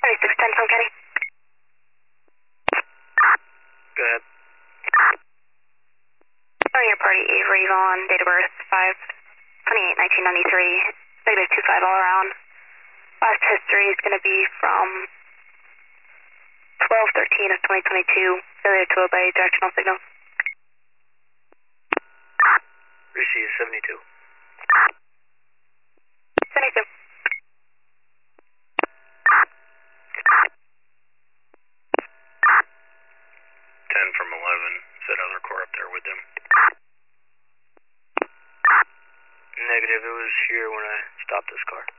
2610 from Kenny. Go ahead. Showing your party Avery Vaughn, date of birth 5/28/1993, -25 all around. Last history is going to be from 12/13 of 2022, failure to obey directional signals. Receive 72. 72. 10 from 11. Is that other car up there with them? Negative, it was here when I stopped this car.